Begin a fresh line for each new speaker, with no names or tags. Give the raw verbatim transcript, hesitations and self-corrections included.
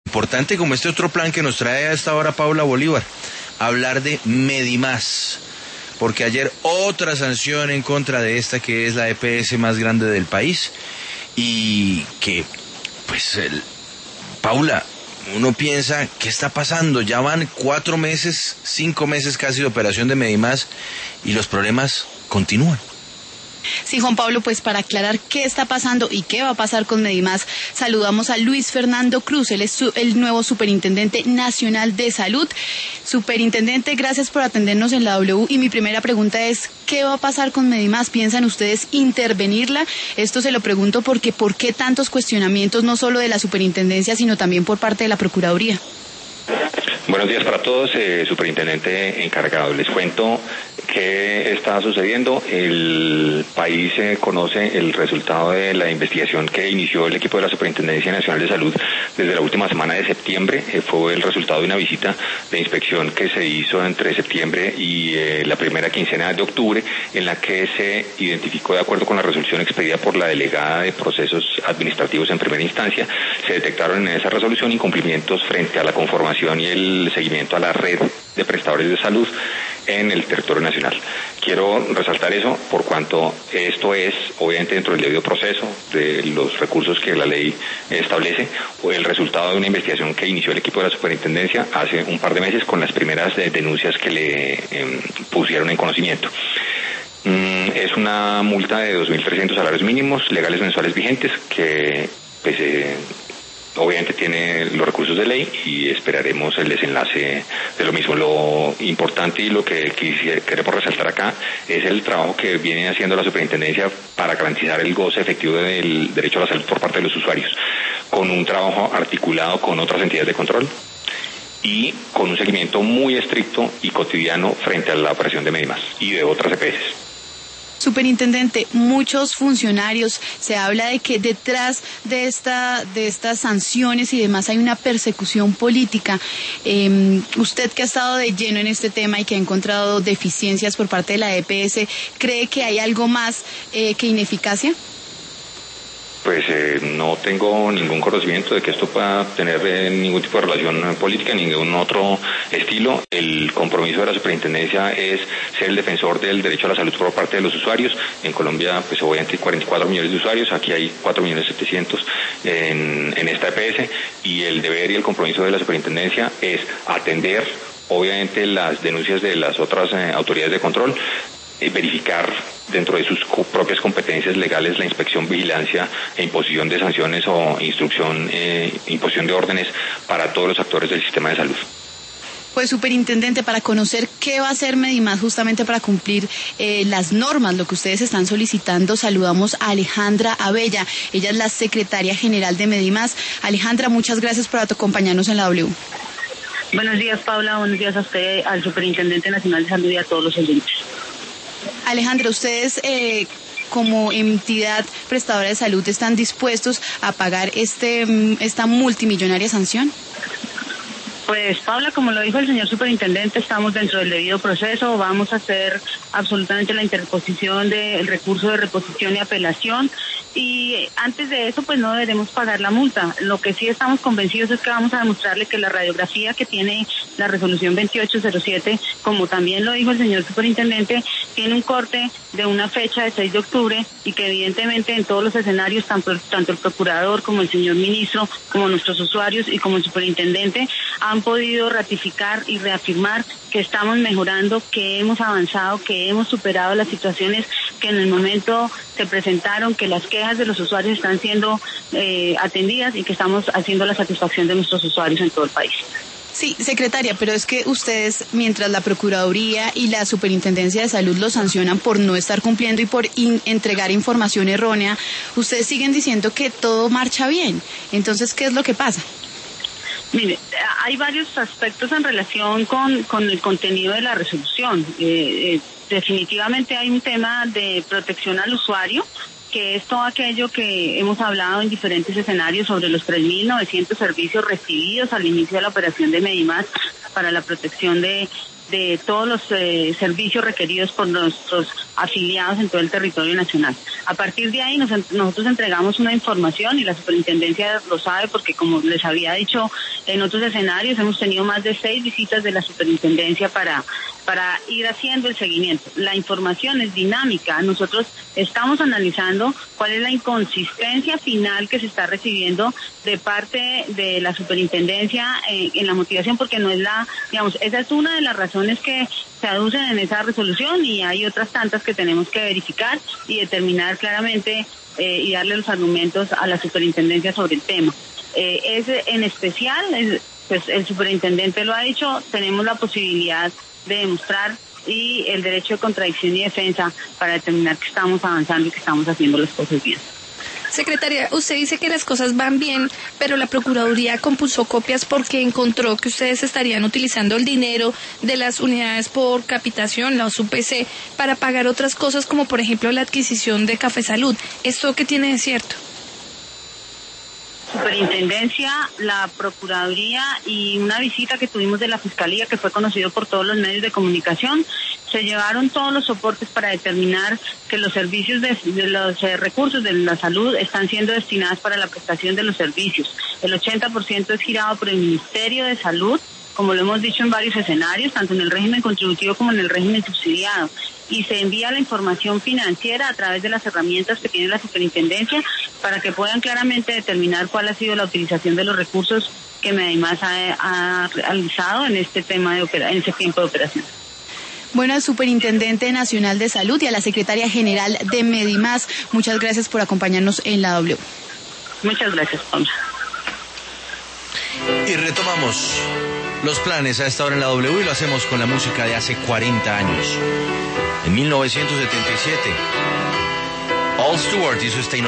Importante como este otro plan que nos trae a esta hora Paula Bolívar, hablar de Medimás, porque ayer otra sanción en contra de esta que es la E P S más grande del país y que, pues, el, Paula, uno piensa, ¿qué está pasando? Ya van cuatro meses, cinco meses casi de operación de Medimás y los problemas continúan.
Sí, Juan Pablo, pues para aclarar qué está pasando y qué va a pasar con Medimás, saludamos a Luis Fernando Cruz, él es su, el nuevo Superintendente Nacional de Salud. Superintendente, gracias por atendernos en la W y mi primera pregunta es, ¿qué va a pasar con Medimás? ¿Piensan ustedes intervenirla? Esto se lo pregunto porque ¿por qué tantos cuestionamientos no solo de la Superintendencia, sino también por parte de la Procuraduría?
Buenos días para todos, eh, Superintendente encargado. Les cuento qué está sucediendo. El país eh, conoce el resultado de la investigación que inició el equipo de la Superintendencia Nacional de Salud desde la última semana de septiembre. Eh, fue el resultado de una visita de inspección que se hizo entre septiembre y eh, la primera quincena de octubre, en la que se identificó, de acuerdo con la resolución expedida por la delegada de procesos administrativos en primera instancia, se detectaron en esa resolución incumplimientos frente a la conformación y el seguimiento a la red de prestadores de salud en el territorio nacional. Quiero resaltar eso por cuanto esto es, obviamente, dentro del debido proceso de los recursos que la ley establece, o el resultado de una investigación que inició el equipo de la Superintendencia hace un par de meses con las primeras de, denuncias que le eh, pusieron en conocimiento. Mm, es una multa de dos mil trescientos salarios mínimos legales mensuales vigentes que, pues, eh, obviamente tiene los recursos de ley y esperaremos el desenlace de lo mismo. Lo importante y lo que queremos resaltar acá es el trabajo que viene haciendo la Superintendencia para garantizar el goce efectivo del derecho a la salud por parte de los usuarios, con un trabajo articulado con otras entidades de control y con un seguimiento muy estricto y cotidiano frente a la operación de Medimás y de otras E P S.
Superintendente, muchos funcionarios, se habla de que detrás de esta de estas sanciones y demás hay una persecución política. Eh, usted que ha estado de lleno en este tema y que ha encontrado deficiencias por parte de la E P S, ¿cree que hay algo más eh, que ineficacia?
Pues eh, no tengo ningún conocimiento de que esto pueda tener eh, ningún tipo de relación política, ningún otro estilo. El compromiso de la Superintendencia es ser el defensor del derecho a la salud por parte de los usuarios. En Colombia, pues obviamente hay cuarenta y cuatro millones de usuarios, aquí hay cuatro millones setecientos en, en esta E P S, y el deber y el compromiso de la Superintendencia es atender, obviamente, las denuncias de las otras eh, autoridades de control, eh, verificar dentro de sus propias competencias legales la inspección, vigilancia e imposición de sanciones o instrucción, eh, imposición de órdenes para todos los actores del sistema de salud.
Pues, superintendente, para conocer qué va a hacer Medimás justamente para cumplir eh, las normas, lo que ustedes están solicitando, saludamos a Alejandra Abella. Ella es la secretaria general de Medimás. Alejandra, muchas gracias por acompañarnos en la W.
Buenos días, Paula. Buenos días a usted, al Superintendente Nacional de Salud y a todos los oyentes.
Alejandra, ustedes eh, como entidad prestadora de salud están dispuestos a pagar este esta multimillonaria sanción.
Pues, Paula, como lo dijo el señor superintendente, estamos dentro del debido proceso. Vamos a hacer absolutamente la interposición del recurso de reposición y apelación. Y antes de eso, pues no deberemos pagar la multa. Lo que sí estamos convencidos es que vamos a demostrarle que la radiografía que tiene la resolución veintiocho cero siete, como también lo dijo el señor superintendente, tiene un corte de una fecha de seis de octubre y que evidentemente en todos los escenarios, tanto, tanto el procurador como el señor ministro, como nuestros usuarios y como el superintendente, han podido ratificar y reafirmar que estamos mejorando, que hemos avanzado, que hemos superado las situaciones que en el momento se presentaron, que las quejas de los usuarios están siendo eh, atendidas y que estamos haciendo la satisfacción de nuestros usuarios en todo el país.
Sí, secretaria, pero es que ustedes, mientras la Procuraduría y la Superintendencia de Salud los sancionan por no estar cumpliendo y por in- entregar información errónea, ustedes siguen diciendo que todo marcha bien. Entonces, ¿qué es lo que pasa?
Mire, hay varios aspectos en relación con, con el contenido de la resolución. Eh, eh, definitivamente hay un tema de protección al usuario, que es todo aquello que hemos hablado en diferentes escenarios sobre los tres mil novecientos servicios recibidos al inicio de la operación de Medimás para la protección de de todos los eh, servicios requeridos por nuestros afiliados en todo el territorio nacional. A partir de ahí nos, nosotros entregamos una información y la superintendencia lo sabe porque, como les había dicho en otros escenarios, hemos tenido más de seis visitas de la superintendencia para, para ir haciendo el seguimiento. La información es dinámica. Nosotros estamos analizando cuál es la inconsistencia final que se está recibiendo de parte de la superintendencia en, en la motivación, porque no es la, digamos, esa es una de las razones que se aducen en esa resolución, y hay otras tantas que tenemos que verificar y determinar claramente eh, y darle los argumentos a la superintendencia sobre el tema. Eh, es en especial, es, pues el superintendente lo ha dicho, tenemos la posibilidad de demostrar y el derecho de contradicción y defensa para determinar que estamos avanzando y que estamos haciendo las cosas bien.
Secretaria, usted dice que las cosas van bien, pero la Procuraduría compuso copias porque encontró que ustedes estarían utilizando el dinero de las unidades por capitación, las U P C, para pagar otras cosas como por ejemplo la adquisición de Café Salud. ¿Esto qué tiene de cierto?
Superintendencia, la Procuraduría y una visita que tuvimos de la Fiscalía, que fue conocido por todos los medios de comunicación, se llevaron todos los soportes para determinar que los servicios de, de los eh, recursos de la salud están siendo destinados para la prestación de los servicios. El ochenta por ciento es girado por el Ministerio de Salud, como lo hemos dicho en varios escenarios, tanto en el régimen contributivo como en el régimen subsidiado, y se envía la información financiera a través de las herramientas que tiene la superintendencia para que puedan claramente determinar cuál ha sido la utilización de los recursos que Medimás ha, ha realizado en este tema de opera, en este tiempo de operación.
Bueno, al Superintendente Nacional de Salud y a la Secretaria General de Medimás, muchas gracias por acompañarnos en la W.
Muchas gracias, Pamela.
Y retomamos los planes a esta hora en la W y lo hacemos con la música de hace cuarenta años. En mil novecientos setenta y siete, Al Stewart hizo esta